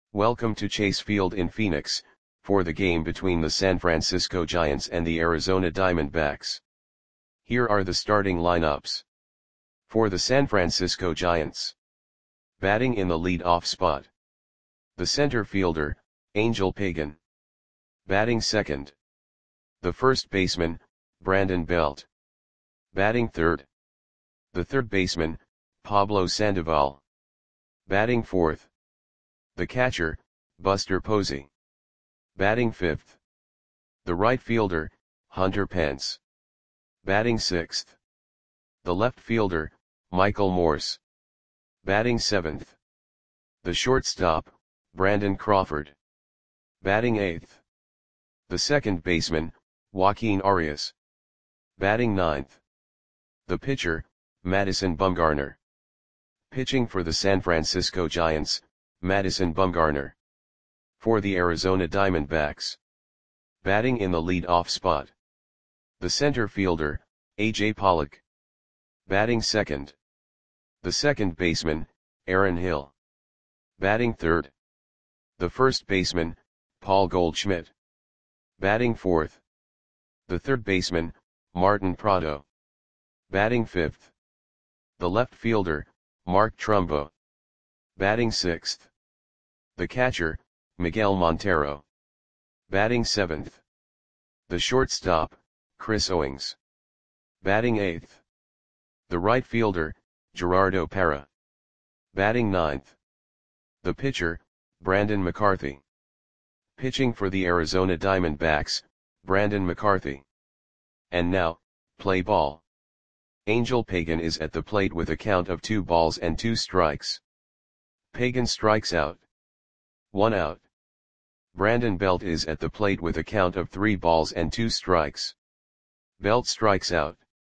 Welcome to Chase Field in Phoenix, for the game between the San Francisco Giants and the Arizona Diamondbacks. Here are the starting lineups. For the San Francisco Giants. Batting in the lead-off spot. The center fielder, Angel Pagan. Batting second. The first baseman, Brandon Belt. Batting third. The third baseman, Pablo Sandoval. Batting fourth. The catcher, Buster Posey. Batting fifth. The right fielder, Hunter Pence. Batting sixth. The left fielder, Michael Morse. Batting seventh. The shortstop, Brandon Crawford. Batting eighth. The second baseman, Joaquin Arias. Batting ninth. The pitcher, Madison Bumgarner. Pitching for the San Francisco Giants, Madison Bumgarner. For the Arizona Diamondbacks. Batting in the lead-off spot. The center fielder, A.J. Pollock. Batting second. The second baseman, Aaron Hill. Batting third. The first baseman, Paul Goldschmidt. Batting fourth. The third baseman, Martin Prado. Batting fifth. The left fielder, Mark Trumbo. Batting sixth. The catcher, Miguel Montero. Batting seventh. The shortstop, Chris Owings. Batting eighth. The right fielder, Gerardo Parra. Batting ninth. The pitcher, Brandon McCarthy. Pitching for the Arizona Diamondbacks, Brandon McCarthy. And now, play ball. Angel Pagan is at the plate with a count of 2 balls and 2 strikes. Pagan strikes out. 1 out. Brandon Belt is at the plate with a count of 3 balls and 2 strikes. Belt strikes out.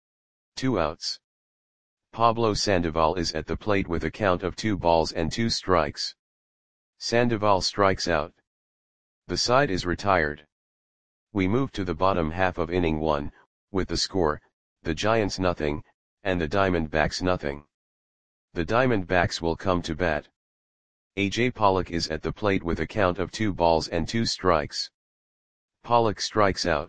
2 outs. Pablo Sandoval is at the plate with a count of 2 balls and 2 strikes. Sandoval strikes out. The side is retired. We move to the bottom half of inning 1, with the score, the Giants nothing, and the Diamondbacks nothing. The Diamondbacks will come to bat. A.J. Pollock is at the plate with a count of 2 balls and 2 strikes. Pollock strikes out.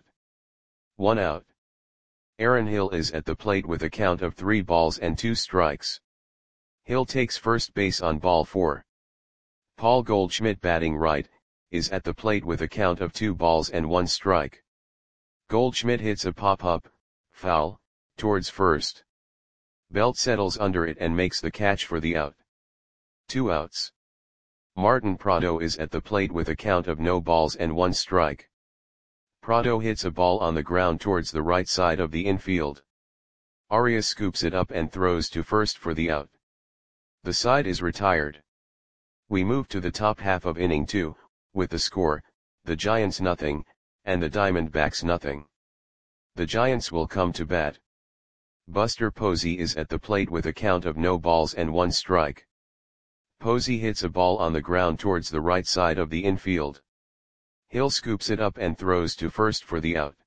1 out. Aaron Hill is at the plate with a count of 3 balls and 2 strikes. Hill takes first base on ball 4. Paul Goldschmidt, batting right, is at the plate with a count of 2 balls and 1 strike. Goldschmidt hits a pop-up, foul, towards first. Belt settles under it and makes the catch for the out. 2 outs. Martin Prado is at the plate with a count of no balls and 1 strike. Prado hits a ball on the ground towards the right side of the infield. Arias scoops it up and throws to first for the out. The side is retired. We move to the top half of inning 2, with the score, the Giants nothing, and the Diamondbacks nothing. The Giants will come to bat. Buster Posey is at the plate with a count of no balls and 1 strike. Posey hits a ball on the ground towards the right side of the infield. Hill scoops it up and throws to first for the out.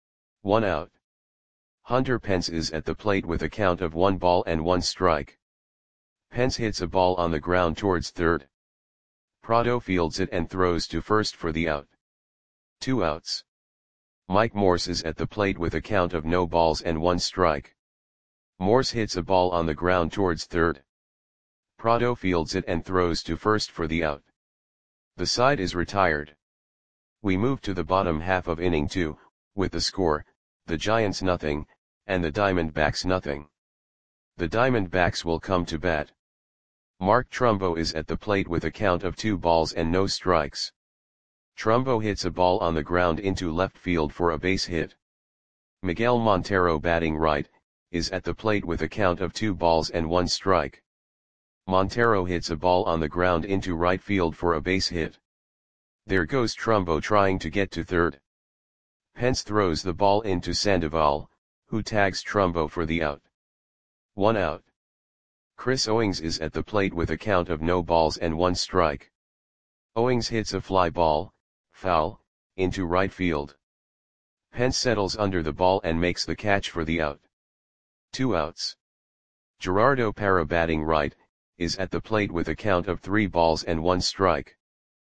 1 out. Hunter Pence is at the plate with a count of 1 ball and 1 strike. Pence hits a ball on the ground towards third. Prado fields it and throws to first for the out. 2 outs. Mike Morse is at the plate with a count of no balls and 1 strike. Morse hits a ball on the ground towards third. Prado fields it and throws to first for the out. The side is retired. We move to the bottom half of inning 2, with the score, the Giants nothing, and the Diamondbacks nothing. The Diamondbacks will come to bat. Mark Trumbo is at the plate with a count of 2 balls and no strikes. Trumbo hits a ball on the ground into left field for a base hit. Miguel Montero, batting right, is at the plate with a count of 2 balls and 1 strike. Montero hits a ball on the ground into right field for a base hit. There goes Trumbo trying to get to third. Pence throws the ball into Sandoval, who tags Trumbo for the out. 1 out. Chris Owings is at the plate with a count of no balls and 1 strike. Owings hits a fly ball, foul, into right field. Pence settles under the ball and makes the catch for the out. 2 outs. Gerardo Parra, batting right, is at the plate with a count of 3 balls and 1 strike.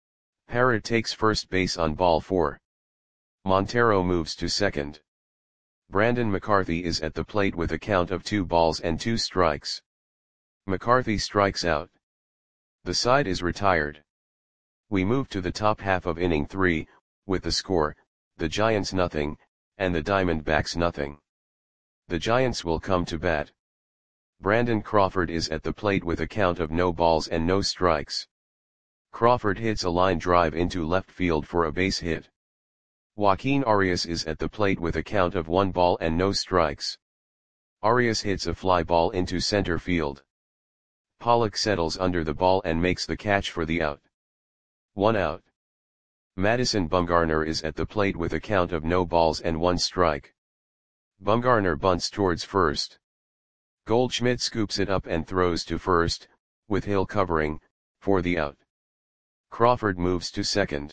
Parra takes first base on ball 4. Montero moves to second. Brandon McCarthy is at the plate with a count of 2 balls and 2 strikes. McCarthy strikes out. The side is retired. We move to the top half of inning 3, with the score, the Giants nothing, and the Diamondbacks nothing. The Giants will come to bat. Brandon Crawford is at the plate with a count of no balls and no strikes. Crawford hits a line drive into left field for a base hit. Joaquin Arias is at the plate with a count of 1 ball and no strikes. Arias hits a fly ball into center field. Pollock settles under the ball and makes the catch for the out. 1 out. Madison Bumgarner is at the plate with a count of no balls and 1 strike. Bumgarner bunts towards first. Goldschmidt scoops it up and throws to first, with Hill covering, for the out. Crawford moves to second.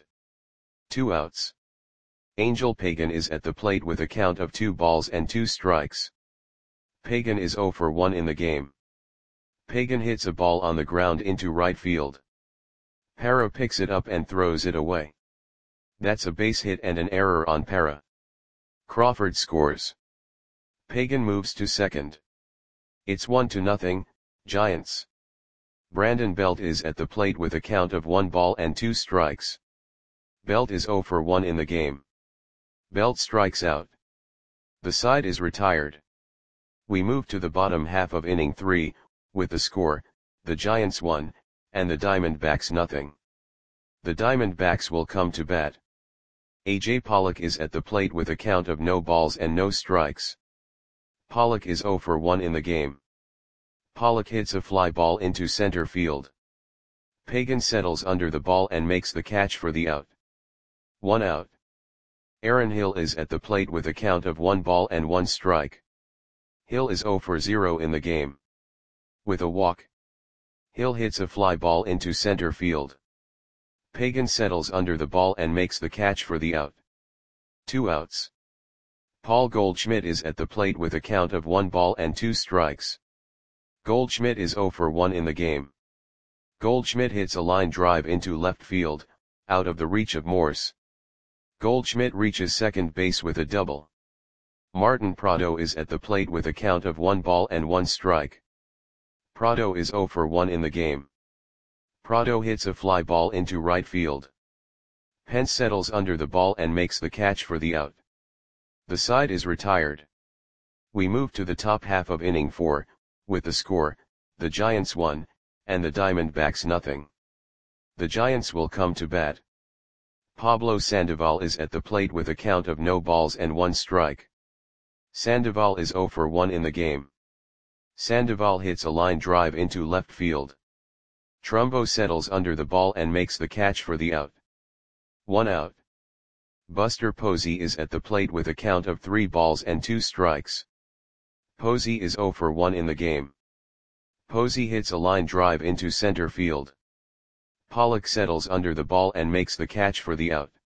2 outs. Angel Pagan is at the plate with a count of 2 balls and 2 strikes. Pagan is 0 for 1 in the game. Pagan hits a ball on the ground into right field. Parra picks it up and throws it away. That's a base hit and an error on Parra. Crawford scores. Pagan moves to second. It's 1-0, Giants. Brandon Belt is at the plate with a count of 1 ball and 2 strikes. Belt is 0 for 1 in the game. Belt strikes out. The side is retired. We move to the bottom half of inning 3, with the score, the Giants 1, and the Diamondbacks nothing. The Diamondbacks will come to bat. A.J. Pollock is at the plate with a count of no balls and no strikes. Pollock is 0 for 1 in the game. Pollock hits a fly ball into center field. Pagan settles under the ball and makes the catch for the out. 1 out. Aaron Hill is at the plate with a count of 1 ball and 1 strike. Hill is 0 for 0 in the game. With a walk, Hill hits a fly ball into center field. Pagan settles under the ball and makes the catch for the out. 2 outs. Paul Goldschmidt is at the plate with a count of 1 ball and 2 strikes. Goldschmidt is 0 for 1 in the game. Goldschmidt hits a line drive into left field, out of the reach of Morse. Goldschmidt reaches second base with a double. Martin Prado is at the plate with a count of 1 ball and 1 strike. Prado is 0 for 1 in the game. Prado hits a fly ball into right field. Pence settles under the ball and makes the catch for the out. The side is retired. We move to the top half of inning 4, with the score, the Giants 1, and the Diamondbacks nothing. The Giants will come to bat. Pablo Sandoval is at the plate with a count of no balls and 1 strike. Sandoval is 0 for 1 in the game. Sandoval hits a line drive into left field. Trumbo settles under the ball and makes the catch for the out. 1 out. Buster Posey is at the plate with a count of 3 balls and 2 strikes. Posey is 0 for 1 in the game. Posey hits a line drive into center field. Pollock settles under the ball and makes the catch for the out.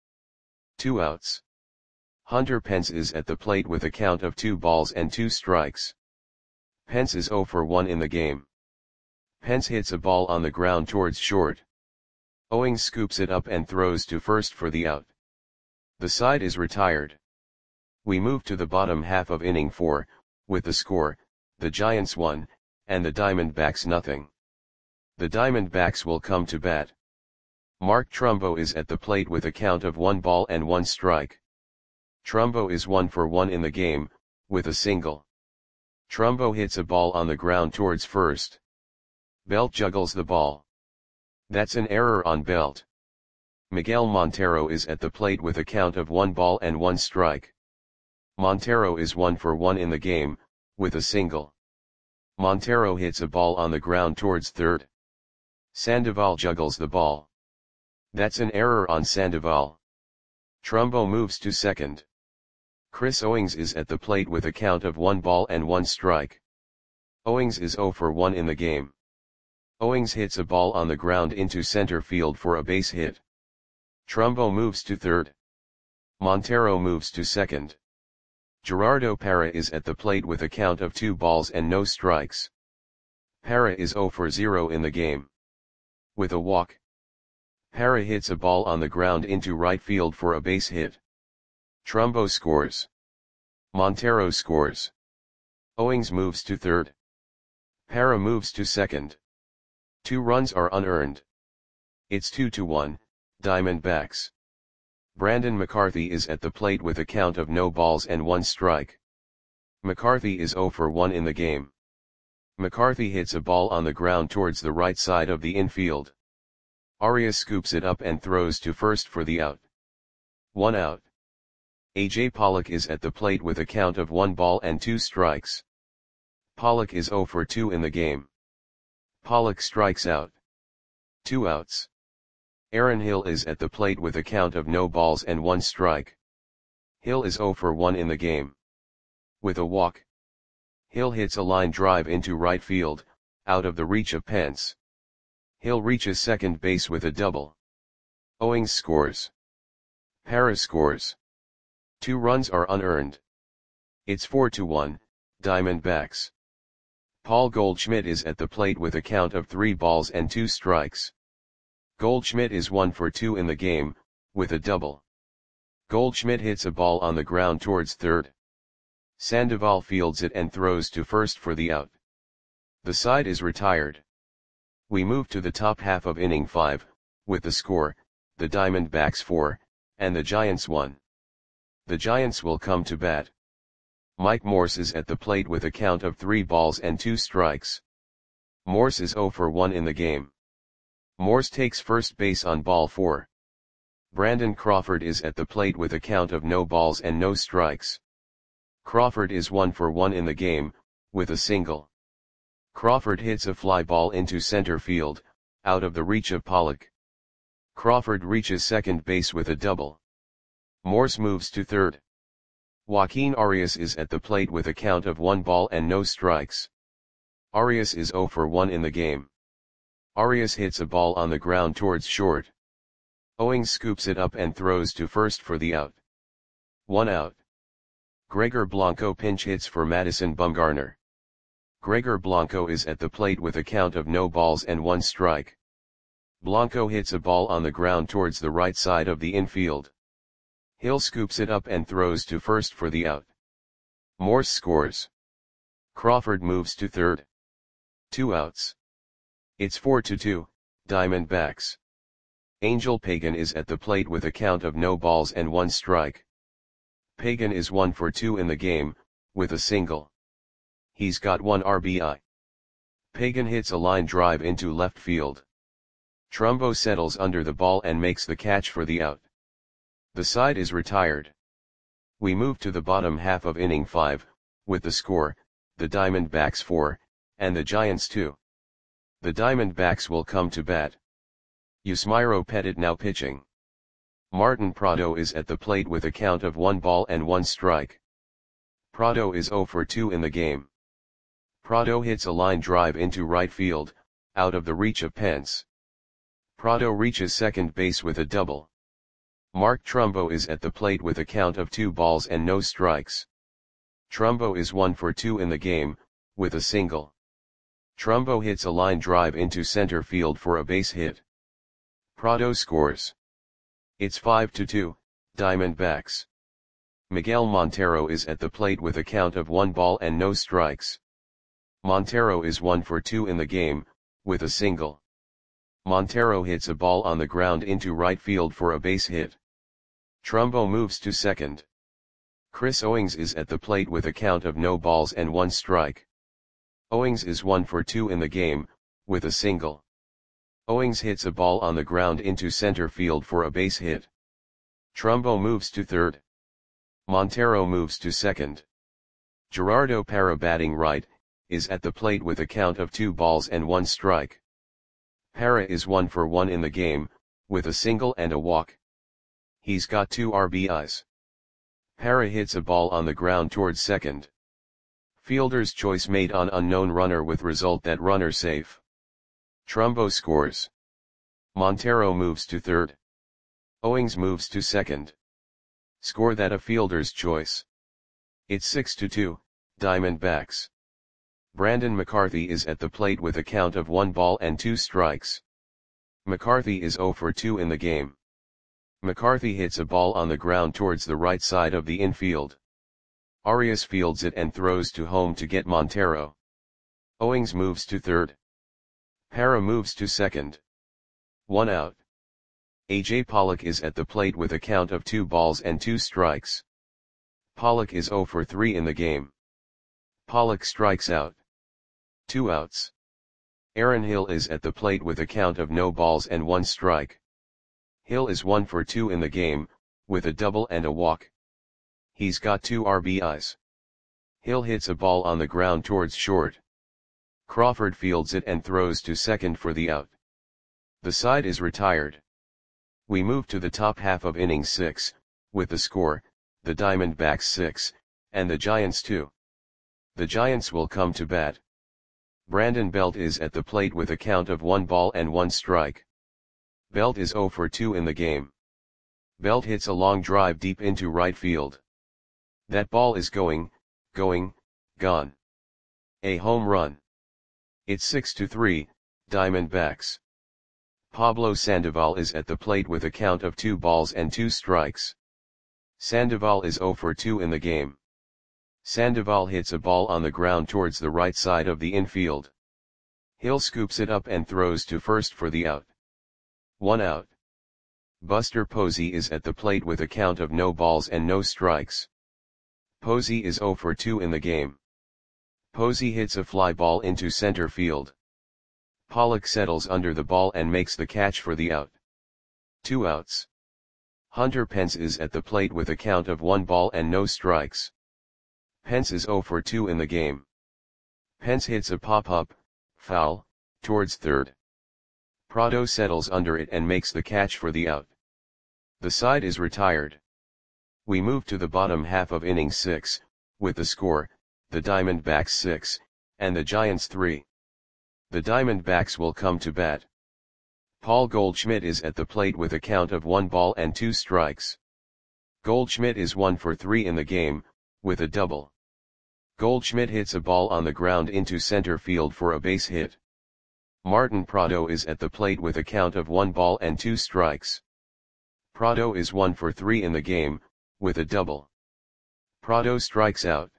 2 outs. Hunter Pence is at the plate with a count of 2 balls and 2 strikes. Pence is 0 for 1 in the game. Pence hits a ball on the ground towards short. Owings scoops it up and throws to first for the out. The side is retired. We move to the bottom half of inning 4, with the score, the Giants 1, and the Diamondbacks nothing. The Diamondbacks will come to bat. Mark Trumbo is at the plate with a count of 1 ball and 1 strike. Trumbo is 1 for 1 in the game, with a single. Trumbo hits a ball on the ground towards first. Belt juggles the ball. That's an error on Belt. Miguel Montero is at the plate with a count of 1 ball and 1 strike. Montero is 1 for 1 in the game, with a single. Montero hits a ball on the ground towards third. Sandoval juggles the ball. That's an error on Sandoval. Trumbo moves to second. Chris Owings is at the plate with a count of 1 ball and 1 strike. Owings is 0 for 1 in the game. Owings hits a ball on the ground into center field for a base hit. Trumbo moves to third. Montero moves to second. Gerardo Parra is at the plate with a count of 2 balls and no strikes. Parra is 0 for 0 in the game. With a walk, Para hits a ball on the ground into right field for a base hit. Trumbo scores. Montero scores. Owings moves to third. Para moves to second. 2 runs are unearned. It's 2-1, Diamondbacks. Brandon McCarthy is at the plate with a count of no balls and 1 strike. McCarthy is 0 for 1 in the game. McCarthy hits a ball on the ground towards the right side of the infield. Arias scoops it up and throws to first for the out. 1 out. A.J. Pollock is at the plate with a count of 1 ball and 2 strikes. Pollock is 0 for 2 in the game. Pollock strikes out. 2 outs. Aaron Hill is at the plate with a count of no balls and 1 strike. Hill is 0 for 1 in the game. With a walk, Hill hits a line drive into right field, out of the reach of Pence. Hill reaches second base with a double. Owings scores. Para scores. 2 runs are unearned. It's 4-1, Diamondbacks. Paul Goldschmidt is at the plate with a count of 3 balls and 2 strikes. Goldschmidt is 1 for 2 in the game, with a double. Goldschmidt hits a ball on the ground towards third. Sandoval fields it and throws to first for the out. The side is retired. We move to the top half of inning 5, with the score, the Diamondbacks 4, and the Giants 1. The Giants will come to bat. Mike Morse is at the plate with a count of 3 balls and 2 strikes. Morse is 0 for 1 in the game. Morse takes first base on ball 4. Brandon Crawford is at the plate with a count of no balls and no strikes. Crawford is 1 for 1 in the game, with a single. Crawford hits a fly ball into center field, out of the reach of Pollock. Crawford reaches second base with a double. Morse moves to third. Joaquin Arias is at the plate with a count of 1 ball and no strikes. Arias is 0 for 1 in the game. Arias hits a ball on the ground towards short. Owings scoops it up and throws to first for the out. 1 out. Gregor Blanco pinch hits for Madison Bumgarner. Gregor Blanco is at the plate with a count of no balls and 1 strike. Blanco hits a ball on the ground towards the right side of the infield. Hill scoops it up and throws to first for the out. Morse scores. Crawford moves to third. 2 outs. It's 4-2, Diamondbacks. Angel Pagan is at the plate with a count of no balls and 1 strike. Pagan is 1 for 2 in the game, with a single. He's got 1 RBI. Pagan hits a line drive into left field. Trumbo settles under the ball and makes the catch for the out. The side is retired. We move to the bottom half of inning 5, with the score, the Diamondbacks 4, and the Giants 2. The Diamondbacks will come to bat. Yusmeiro Petit now pitching. Martin Prado is at the plate with a count of 1 ball and 1 strike. Prado is 0 for 2 in the game. Prado hits a line drive into right field, out of the reach of Pence. Prado reaches second base with a double. Mark Trumbo is at the plate with a count of 2 balls and no strikes. Trumbo is 1 for 2 in the game, with a single. Trumbo hits a line drive into center field for a base hit. Prado scores. It's 5-2, Diamondbacks. Miguel Montero is at the plate with a count of 1 ball and no strikes. Montero is 1 for 2 in the game, with a single. Montero hits a ball on the ground into right field for a base hit. Trumbo moves to second. Chris Owings is at the plate with a count of no balls and 1 strike. Owings is 1 for 2 in the game, with a single. Owings hits a ball on the ground into center field for a base hit. Trumbo moves to third. Montero moves to second. Gerardo Parra batting right, is at the plate with a count of 2 balls and 1 strike. Parra is 1 for 1 in the game, with a single and a walk. He's got 2 RBIs. Parra hits a ball on the ground towards second. Fielder's choice made on unknown runner with result that runner safe. Trumbo scores. Montero moves to third. Owings moves to second. Score that a fielder's choice. It's 6-2, Diamondbacks. Brandon McCarthy is at the plate with a count of 1 ball and 2 strikes. McCarthy is 0 for 2 in the game. McCarthy hits a ball on the ground towards the right side of the infield. Arias fields it and throws to home to get Montero. Owings moves to third. Parra moves to second. 1 out. A.J. Pollock is at the plate with a count of 2 balls and 2 strikes. Pollock is 0 for 3 in the game. Pollock strikes out. 2 outs. Aaron Hill is at the plate with a count of no balls and 1 strike. Hill is 1 for 2 in the game, with a double and a walk. He's got 2 RBIs. Hill hits a ball on the ground towards short. Crawford fields it and throws to second for the out. The side is retired. We move to the top half of inning 6, with the score, the Diamondbacks 6, and the Giants 2. The Giants will come to bat. Brandon Belt is at the plate with a count of 1 ball and 1 strike. Belt is 0 for 2 in the game. Belt hits a long drive deep into right field. That ball is gone. A home run. It's 6-3, Diamondbacks. Pablo Sandoval is at the plate with a count of 2 balls and 2 strikes. Sandoval is 0 for 2 in the game. Sandoval hits a ball on the ground towards the right side of the infield. Hill scoops it up and throws to first for the out. 1 out. Buster Posey is at the plate with a count of no balls and no strikes. Posey is 0 for 2 in the game. Posey hits a fly ball into center field. Pollock settles under the ball and makes the catch for the out. 2 outs. Hunter Pence is at the plate with a count of 1 ball and no strikes. Pence is 0 for 2 in the game. Pence hits a pop-up, foul, towards third. Prado settles under it and makes the catch for the out. The side is retired. We move to the bottom half of inning 6, with the score, the Diamondbacks 6, and the Giants 3. The Diamondbacks will come to bat. Paul Goldschmidt is at the plate with a count of 1 ball and 2 strikes. Goldschmidt is 1 for 3 in the game, with a double. Goldschmidt hits a ball on the ground into center field for a base hit. Martin Prado is at the plate with a count of 1 ball and 2 strikes. Prado is 1 for 3 in the game, with a double. Prado strikes out.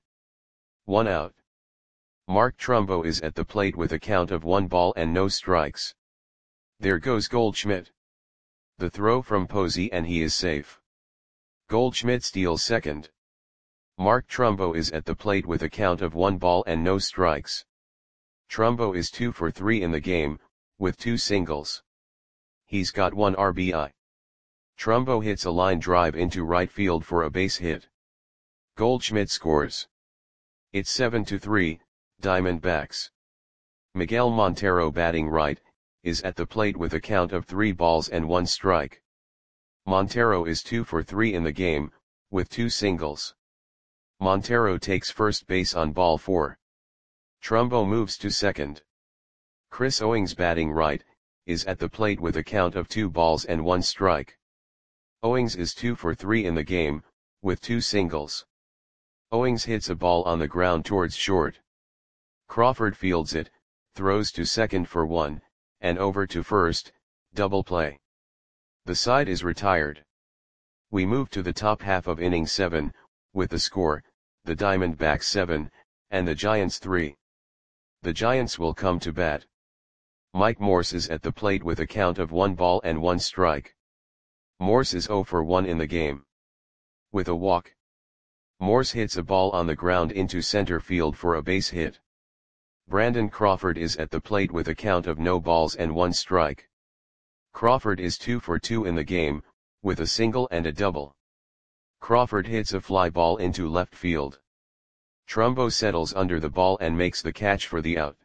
1 out. Mark Trumbo is at the plate with a count of 1 ball and no strikes. There goes Goldschmidt. The throw from Posey and he is safe. Goldschmidt steals second. Mark Trumbo is at the plate with a count of 1 ball and no strikes. Trumbo is 2 for 3 in the game, with 2 singles. He's got 1 RBI. Trumbo hits a line drive into right field for a base hit. Goldschmidt scores. It's 7-3, Diamondbacks. Miguel Montero, batting right, is at the plate with a count of 3 balls and 1 strike. Montero is 2 for 3 in the game, with 2 singles. Montero takes first base on ball 4. Trumbo moves to second. Chris Owings, batting right, is at the plate with a count of 2 balls and 1 strike. Owings is 2 for 3 in the game, with 2 singles. Owings hits a ball on the ground towards short. Crawford fields it, throws to second for 1, and over to first, double play. The side is retired. We move to the top half of inning 7, with the score, the Diamondbacks 7, and the Giants 3. The Giants will come to bat. Mike Morse is at the plate with a count of 1 ball and 1 strike. Morse is 0 for 1 in the game. With a walk. Morse hits a ball on the ground into center field for a base hit. Brandon Crawford is at the plate with a count of no balls and 1 strike. Crawford is 2 for 2 in the game, with a single and a double. Crawford hits a fly ball into left field. Trumbo settles under the ball and makes the catch for the out.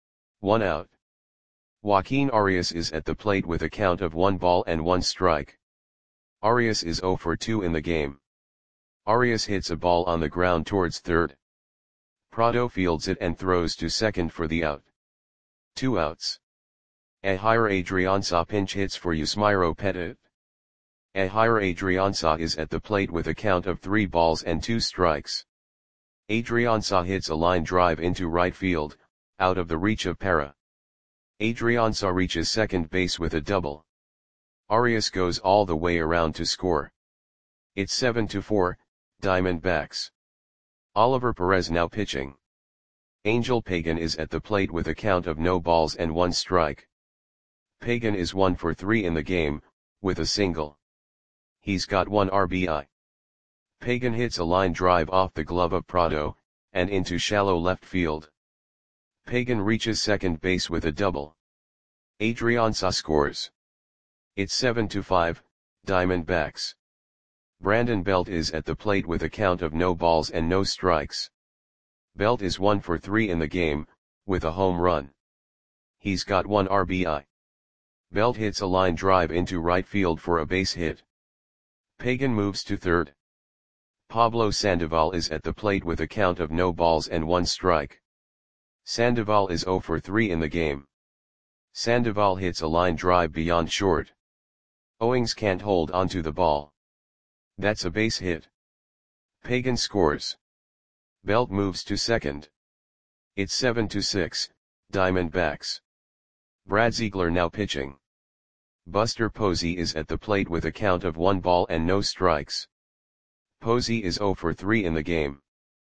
1 out. Joaquin Arias is at the plate with a count of 1 ball and 1 strike. Arias is 0 for 2 in the game. Arias hits a ball on the ground towards third. Prado fields it and throws to second for the out. 2 outs. Ehire Adrianza pinch hits for Yusmeiro Petit. Ehire Adrianza is at the plate with a count of 3 balls and 2 strikes. Adrianza hits a line drive into right field, out of the reach of Parra. Adriansá reaches second base with a double. Arias goes all the way around to score. It's 7-4, Diamondbacks. Oliver Perez now pitching. Angel Pagan is at the plate with a count of no balls and one strike. Pagan is 1 for 3 in the game, with a single. He's got 1 RBI. Pagan hits a line drive off the glove of Prado, and into shallow left field. Pagan reaches second base with a double. Adriansá scores. It's 7-5, Diamondbacks. Brandon Belt is at the plate with a count of no balls and no strikes. Belt is 1 for 3 in the game, with a home run. He's got 1 RBI. Belt hits a line drive into right field for a base hit. Pagan moves to third. Pablo Sandoval is at the plate with a count of no balls and 1 strike. Sandoval is 0 for 3 in the game. Sandoval hits a line drive beyond short. Owings can't hold onto the ball. That's a base hit. Pagan scores. Belt moves to second. It's 7-6, Diamondbacks. Brad Ziegler now pitching. Buster Posey is at the plate with a count of 1 ball and no strikes. Posey is 0 for 3 in the game.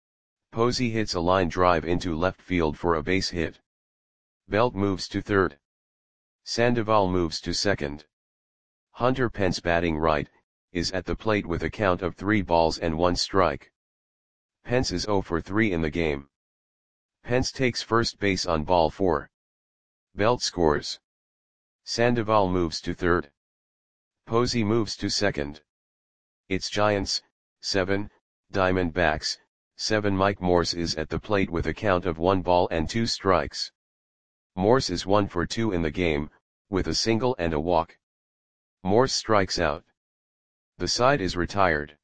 Posey hits a line drive into left field for a base hit. Belt moves to third. Sandoval moves to second. Hunter Pence batting right, is at the plate with a count of 3 balls and 1 strike. Pence is 0 for 3 in the game. Pence takes first base on ball 4. Belt scores. Sandoval moves to third. Posey moves to second. It's Giants, 7, Diamondbacks, 7. Mike Morse is at the plate with a count of 1 ball and 2 strikes. Morse is 1 for 2 in the game, with a single and a walk. Morse strikes out. The side is retired.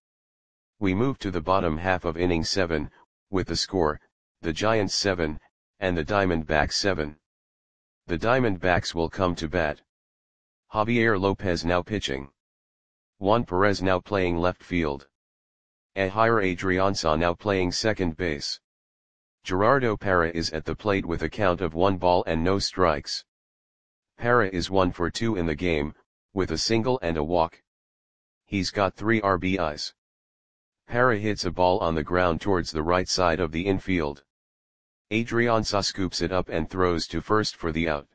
We move to the bottom half of inning 7, with the score, the Giants 7, and the Diamondbacks 7. The Diamondbacks will come to bat. Javier Lopez now pitching. Juan Perez now playing left field. Ehire Adriansá now playing second base. Gerardo Parra is at the plate with a count of 1 ball and no strikes. Parra is 1 for 2 in the game, with a single and a walk. He's got 3 RBIs. Parra hits a ball on the ground towards the right side of the infield. Adriansá scoops it up and throws to first for the out.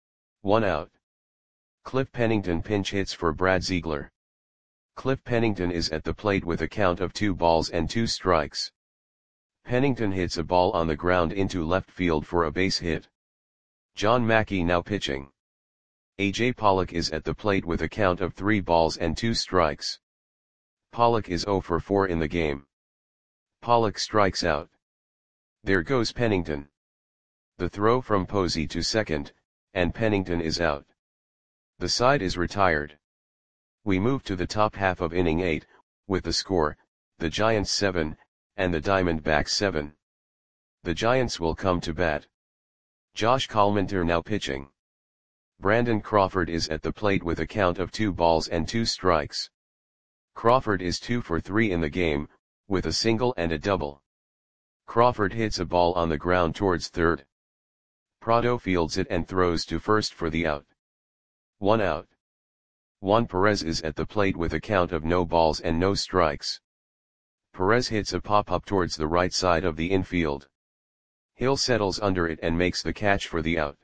1 out. Cliff Pennington pinch hits for Brad Ziegler. Cliff Pennington is at the plate with a count of 2 balls and 2 strikes. Pennington hits a ball on the ground into left field for a base hit. John Mackey now pitching. A.J. Pollock is at the plate with a count of 3 balls and 2 strikes. Pollock is 0 for 4 in the game. Pollock strikes out. There goes Pennington. The throw from Posey to second, and Pennington is out. The side is retired. We move to the top half of inning 8, with the score, the Giants 7, and the Diamondbacks 7. The Giants will come to bat. Josh Collmenter now pitching. Brandon Crawford is at the plate with a count of 2 balls and 2 strikes. Crawford is 2 for 3 in the game, with a single and a double. Crawford hits a ball on the ground towards third. Prado fields it and throws to first for the out. 1 out. Juan Perez is at the plate with a count of no balls and no strikes. Perez hits a pop-up towards the right side of the infield. Hill settles under it and makes the catch for the out.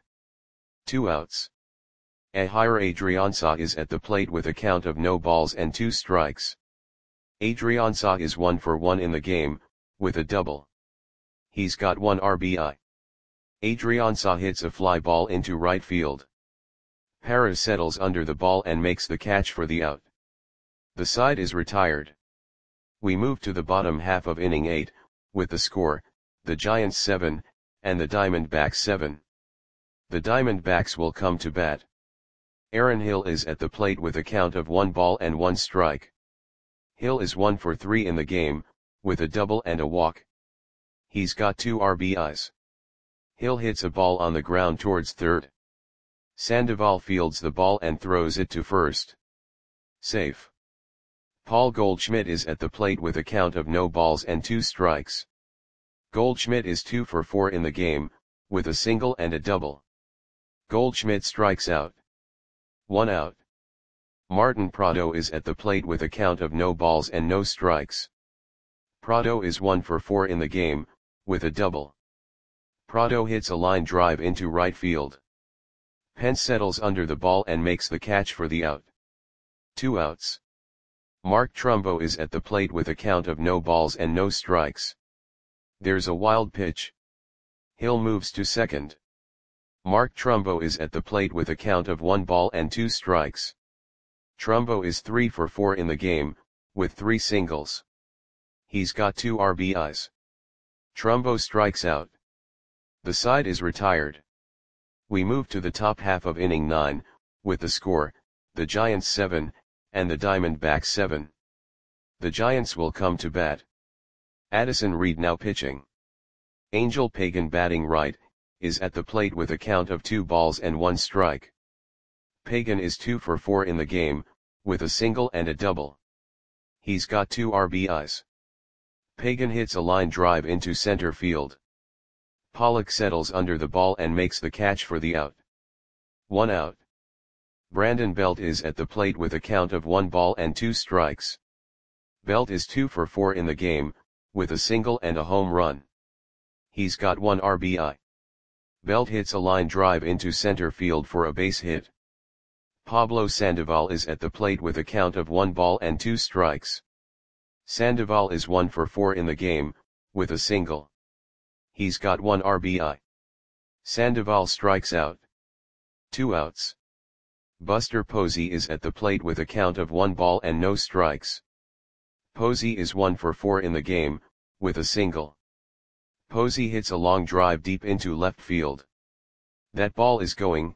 2 outs. Ehire Adriansá is at the plate with a count of no balls and 2 strikes. Adriansá is 1 for 1 in the game, with a double. He's got 1 RBI. Adriansá hits a fly ball into right field. Parra settles under the ball and makes the catch for the out. The side is retired. We move to the bottom half of inning 8, with the score, the Giants 7, and the Diamondbacks 7. The Diamondbacks will come to bat. Aaron Hill is at the plate with a count of 1 ball and 1 strike. Hill is 1 for 3 in the game, with a double and a walk. He's got 2 RBIs. Hill hits a ball on the ground towards third. Sandoval fields the ball and throws it to first. Safe. Paul Goldschmidt is at the plate with a count of no balls and 2 strikes. Goldschmidt is 2 for 4 in the game, with a single and a double. Goldschmidt strikes out. 1 out. Martin Prado is at the plate with a count of no balls and no strikes. Prado is 1 for 4 in the game, with a double. Prado hits a line drive into right field. Pence settles under the ball and makes the catch for the out. 2 outs. Mark Trumbo is at the plate with a count of no balls and no strikes. There's a wild pitch. Hill moves to second. Mark Trumbo is at the plate with a count of 1 ball and 2 strikes. Trumbo is 3 for 4 in the game, with 3 singles. He's got 2 RBIs. Trumbo strikes out. The side is retired. We move to the top half of inning 9, with the score, the Giants 7, and the Diamondbacks 7. The Giants will come to bat. Addison Reed now pitching. Angel Pagan batting right, is at the plate with a count of 2 balls and 1 strike. Pagan is 2 for 4 in the game, with a single and a double. He's got 2 RBIs. Pagan hits a line drive into center field. Pollock settles under the ball and makes the catch for the out. 1 out. Brandon Belt is at the plate with a count of 1 ball and 2 strikes. Belt is 2 for 4 in the game, with a single and a home run. He's got 1 RBI. Belt hits a line drive into center field for a base hit. Pablo Sandoval is at the plate with a count of 1 ball and 2 strikes. Sandoval is 1 for 4 in the game, with a single. He's got 1 RBI. Sandoval strikes out. 2 outs. Buster Posey is at the plate with a count of 1 ball and no strikes. Posey is 1 for 4 in the game, with a single. Posey hits a long drive deep into left field. That ball is going,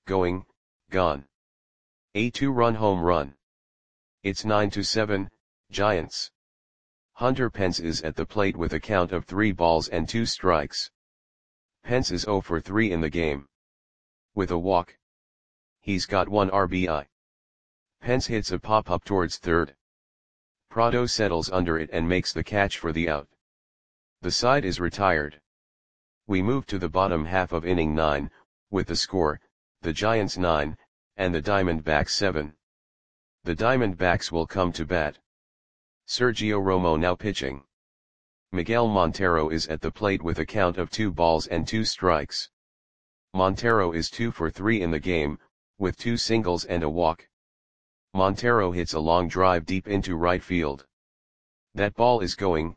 gone. A 2-run home run. It's 9-7, Giants. Hunter Pence is at the plate with a count of 3 balls and 2 strikes. Pence is 0 for 3 in the game. With a walk. He's got 1 RBI. Pence hits a pop-up towards third. Prado settles under it and makes the catch for the out. The side is retired. We move to the bottom half of inning 9, with the score, the Giants 9, and the Diamondbacks 7. The Diamondbacks will come to bat. Sergio Romo now pitching. Miguel Montero is at the plate with a count of 2 balls and 2 strikes. Montero is 2 for 3 in the game, with 2 singles and a walk. Montero hits a long drive deep into right field. That ball is going,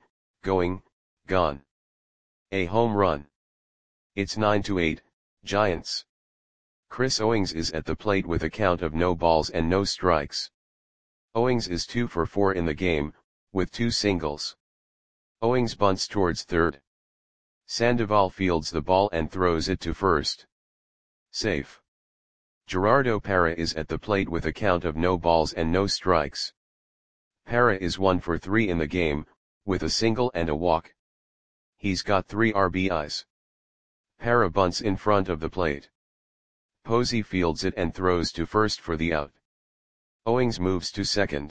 gone. A home run. It's 9-8, Giants. Chris Owings is at the plate with a count of no balls and no strikes. Owings is 2 for 4 in the game, with 2 singles. Owings bunts towards third. Sandoval fields the ball and throws it to first. Safe. Gerardo Parra is at the plate with a count of no balls and no strikes. Parra is 1 for 3 in the game, with a single and a walk. He's got 3 RBIs. Parra bunts in front of the plate. Posey fields it and throws to first for the out. Owings moves to second.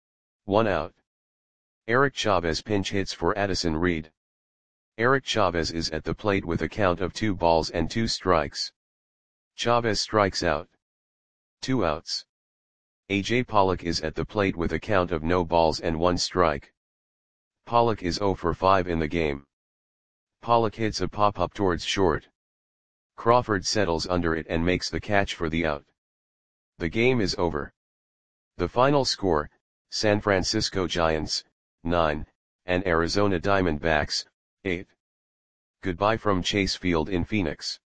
1 out. Eric Chavez pinch hits for Addison Reed. Eric Chavez is at the plate with a count of 2 balls and 2 strikes. Chavez strikes out. 2 outs. A.J. Pollock is at the plate with a count of no balls and 1 strike. Pollock is 0 for 5 in the game. Pollock hits a pop-up towards short. Crawford settles under it and makes the catch for the out. The game is over. The final score, San Francisco Giants, 9, and Arizona Diamondbacks, 8. Goodbye from Chase Field in Phoenix.